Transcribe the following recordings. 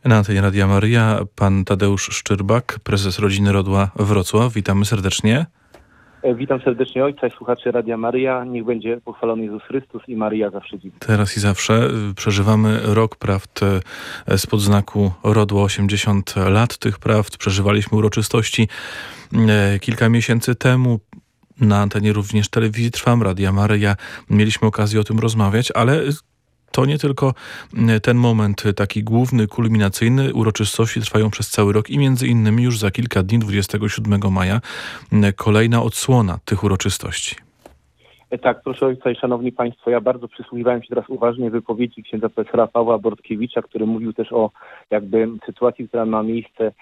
Na antenie Radia Maryja pan Tadeusz Szczerbak, prezes Rodziny Rodła Wrocław. Witamy serdecznie. Witam serdecznie ojca i słuchaczy Radia Maryja. Niech będzie pochwalony Jezus Chrystus i Maryja zawsze dziwi. Teraz i zawsze przeżywamy rok prawd spod znaku Rodła, 80 lat tych prawd. Przeżywaliśmy uroczystości kilka miesięcy temu. Na antenie również telewizji Trwam, Radia Maryja. Mieliśmy okazję o tym rozmawiać, ale to nie tylko ten moment taki główny, kulminacyjny. Uroczystości trwają przez cały rok i między innymi już za kilka dni, 27 maja, kolejna odsłona tych uroczystości. Tak, proszę ojca i szanowni państwo, ja bardzo przysłuchiwałem się teraz uważnie wypowiedzi księdza profesora Pawła Bortkiewicza, który mówił też o sytuacji, która ma miejsce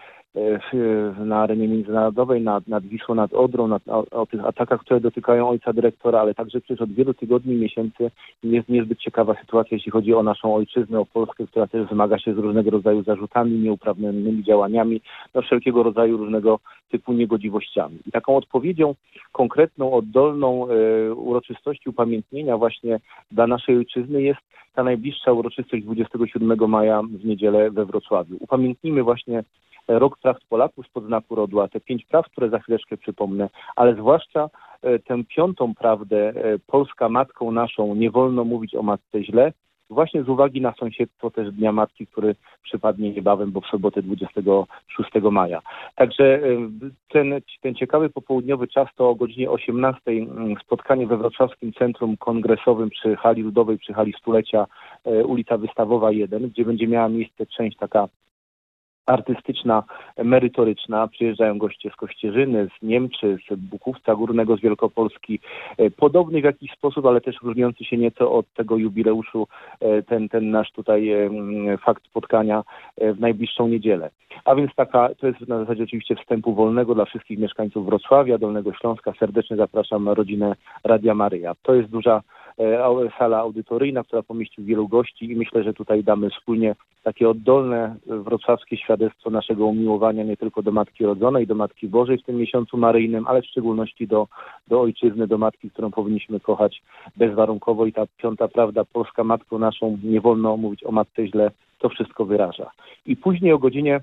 na arenie międzynarodowej, nad Wisłą, nad Odrą, o tych atakach, które dotykają ojca dyrektora, ale także przecież od wielu tygodni, miesięcy jest niezbyt ciekawa sytuacja, jeśli chodzi o naszą ojczyznę, o Polskę, która też zmaga się z różnego rodzaju zarzutami, nieuprawnionymi działaniami, wszelkiego rodzaju różnego typu niegodziwościami. I taką odpowiedzią konkretną, oddolną uroczystości upamiętnienia właśnie dla naszej ojczyzny jest ta najbliższa uroczystość 27 maja w niedzielę we Wrocławiu. Upamiętnimy właśnie Rok Prawd Polaków spod znaku Rodła, te 5 prawd, które za chwileczkę przypomnę, ale zwłaszcza tę 5. prawdę, Polska matką naszą, nie wolno mówić o matce źle, właśnie z uwagi na sąsiedztwo też Dnia Matki, który przypadnie niebawem, bo w sobotę 26 maja. Także ten ciekawy popołudniowy czas to o godzinie 18 spotkanie we Wrocławskim Centrum Kongresowym przy hali Ludowej, przy hali Stulecia, ulica Wystawowa 1, gdzie będzie miała miejsce część taka artystyczna, merytoryczna. Przyjeżdżają goście z Kościerzyny, z Niemczy, z Bukówca Górnego, z Wielkopolski. Podobny w jakiś sposób, ale też różniący się nieco od tego jubileuszu, ten nasz tutaj fakt spotkania w najbliższą niedzielę. A więc to jest na zasadzie oczywiście wstępu wolnego dla wszystkich mieszkańców Wrocławia, Dolnego Śląska. Serdecznie zapraszam rodzinę Radia Maryja. To jest duża sala audytoryjna, która pomieści wielu gości i myślę, że tutaj damy wspólnie takie oddolne wrocławskie świadectwo naszego umiłowania nie tylko do Matki Rodzonej, do Matki Bożej w tym miesiącu maryjnym, ale w szczególności do ojczyzny, do Matki, którą powinniśmy kochać bezwarunkowo i ta 5. prawda, Polska matką naszą, nie wolno mówić o matce źle, to wszystko wyraża. I później o godzinie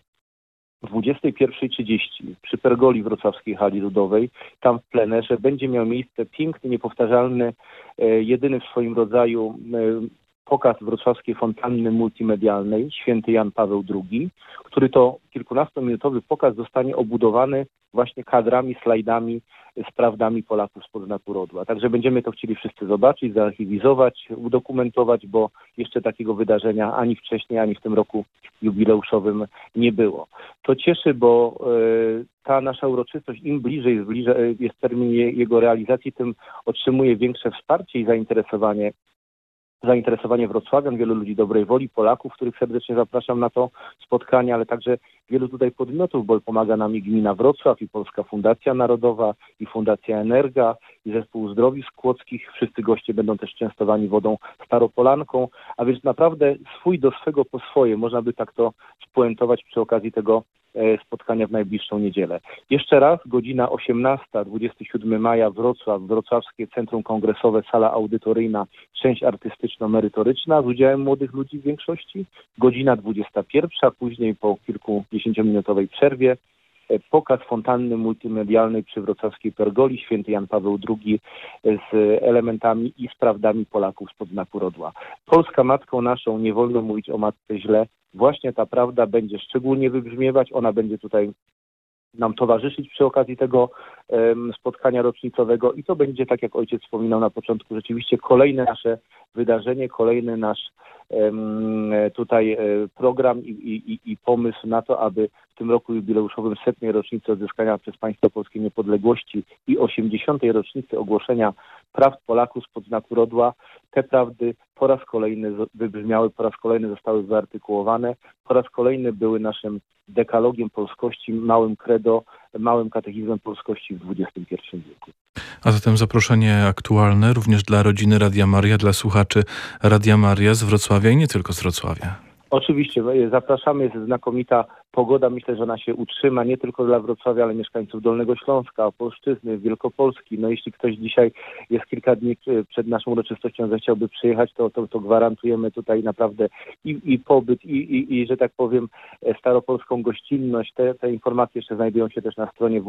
21:30 przy pergoli wrocławskiej hali Ludowej, tam w plenerze będzie miał miejsce piękny, niepowtarzalny, jedyny w swoim rodzaju pokaz wrocławskiej fontanny multimedialnej Święty Jan Paweł II, który to kilkunastominutowy pokaz zostanie obudowany właśnie kadrami, slajdami z prawdami Polaków spod znaku Rodła. Także będziemy to chcieli wszyscy zobaczyć, zarchiwizować, udokumentować, bo jeszcze takiego wydarzenia ani wcześniej, ani w tym roku jubileuszowym nie było. To cieszy, bo ta nasza uroczystość, im bliżej jest termin jego realizacji, tym otrzymuje większe wsparcie i zainteresowanie Wrocławiem, wielu ludzi dobrej woli, Polaków, których serdecznie zapraszam na to spotkanie, ale także wielu tutaj podmiotów, bo pomaga nam i Gmina Wrocław, i Polska Fundacja Narodowa, i Fundacja Energa, i Zespół Zdrowisk Kłodzkich. Wszyscy goście będą też częstowani wodą staropolanką, a więc naprawdę swój do swego po swoje, można by tak to spuentować przy okazji tego spotkania w najbliższą niedzielę. Jeszcze raz, godzina 18, 27 maja, Wrocław, Wrocławskie Centrum Kongresowe, sala audytoryjna, część artystyczno-merytoryczna z udziałem młodych ludzi w większości. Godzina 21, później po kilkudziesięciominutowej przerwie pokaz fontanny multimedialnej przy wrocławskiej pergoli Święty Jan Paweł II z elementami i sprawdami Polaków spod znaku Rodła. Polska matką naszą, nie wolno mówić o matce źle. Właśnie ta prawda będzie szczególnie wybrzmiewać, ona będzie tutaj nam towarzyszyć przy okazji tego spotkania rocznicowego i to będzie, tak jak ojciec wspominał na początku, rzeczywiście kolejne nasze wydarzenie, kolejny nasz tutaj program i pomysł na to, aby w tym roku jubileuszowym 100. rocznicy odzyskania przez państwo polskie niepodległości i 80. rocznicy ogłoszenia prawd Polaków spod znaku Rodła, te prawdy po raz kolejny wybrzmiały, po raz kolejny zostały wyartykułowane, po raz kolejny były naszym dekalogiem polskości, małym credo, małym katechizmem polskości w XXI wieku. A zatem zaproszenie aktualne również dla rodziny Radia Maryja, dla słuchaczy Radia Maryja z Wrocławia i nie tylko z Wrocławia. Oczywiście, zapraszamy, jest znakomita Pogoda, myślę, że ona się utrzyma nie tylko dla Wrocławia, ale mieszkańców Dolnego Śląska, Opolszczyzny, Wielkopolski. No jeśli ktoś dzisiaj jest kilka dni przed naszą uroczystością, zechciałby przyjechać, to gwarantujemy tutaj naprawdę i pobyt, i że tak powiem, staropolską gościnność. Te informacje jeszcze znajdują się też na stronie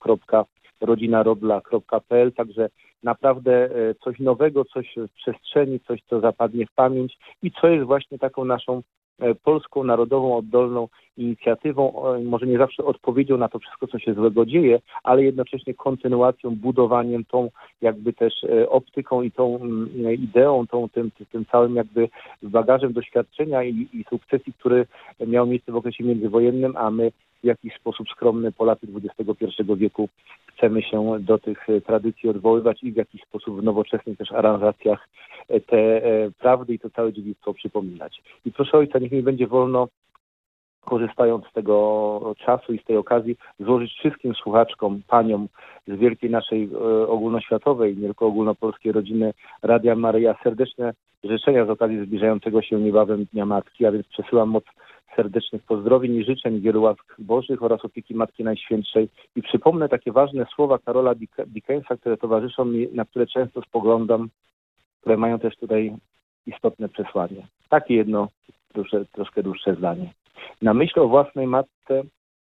www.rodzinarodla.pl, także naprawdę coś nowego, coś w przestrzeni, coś, co zapadnie w pamięć i co jest właśnie taką naszą polską, narodową, oddolną inicjatywą, może nie zawsze odpowiedzią na to wszystko, co się złego dzieje, ale jednocześnie kontynuacją, budowaniem tą jakby też optyką i tą ideą, tym całym jakby bagażem doświadczenia i sukcesji, który miał miejsce w okresie międzywojennym, a my w jakiś sposób skromny Polacy XXI wieku chcemy się do tych tradycji odwoływać i w jakiś sposób w nowoczesnych też aranżacjach te prawdy i to całe dziedzictwo przypominać. I proszę ojca, niech mi będzie wolno, korzystając z tego czasu i z tej okazji, złożyć wszystkim słuchaczkom, paniom z wielkiej naszej ogólnoświatowej, nie tylko ogólnopolskiej rodziny Radia Maryja serdeczne życzenia z okazji zbliżającego się niebawem Dnia Matki, a więc przesyłam moc serdecznych pozdrowień i życzeń, wielu łask Bożych oraz opieki Matki Najświętszej. I przypomnę takie ważne słowa Karola Dickensa, które towarzyszą mi, na które często spoglądam, które mają też tutaj istotne przesłanie. Takie jedno troszkę dłuższe zdanie. Na myśl o własnej matce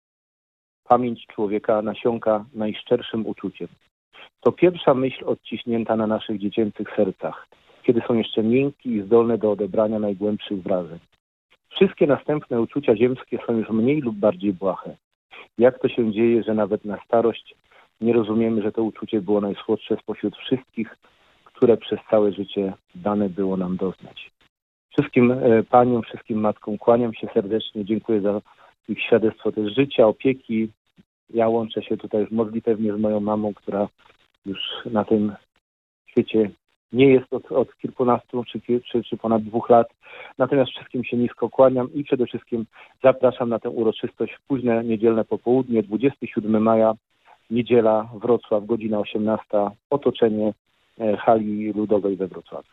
pamięć człowieka nasiąka najszczerszym uczuciem. To pierwsza myśl odciśnięta na naszych dziecięcych sercach, kiedy są jeszcze miękkie i zdolne do odebrania najgłębszych wrażeń. Wszystkie następne uczucia ziemskie są już mniej lub bardziej błahe. Jak to się dzieje, że nawet na starość nie rozumiemy, że to uczucie było najsłodsze spośród wszystkich, które przez całe życie dane było nam doznać. Wszystkim paniom, wszystkim matkom kłaniam się serdecznie, dziękuję za ich świadectwo też życia, opieki. Ja łączę się tutaj modlitewnie z moją mamą, która już na tym świecie nie jest od kilkunastu czy ponad 2 lat. Natomiast wszystkim się nisko kłaniam i przede wszystkim zapraszam na tę uroczystość w późne niedzielne popołudnie, 27 maja, niedziela, Wrocław, godzina 18, otoczenie hali ludowej we Wrocławiu.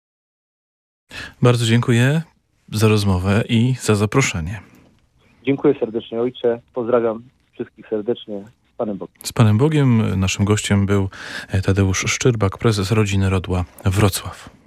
Bardzo dziękuję za rozmowę i za zaproszenie. Dziękuję serdecznie, ojcze. Pozdrawiam wszystkich serdecznie. Z Panem Bogiem. Z Panem Bogiem. Naszym gościem był Tadeusz Szczyrbak, prezes Rodziny Rodła Wrocław.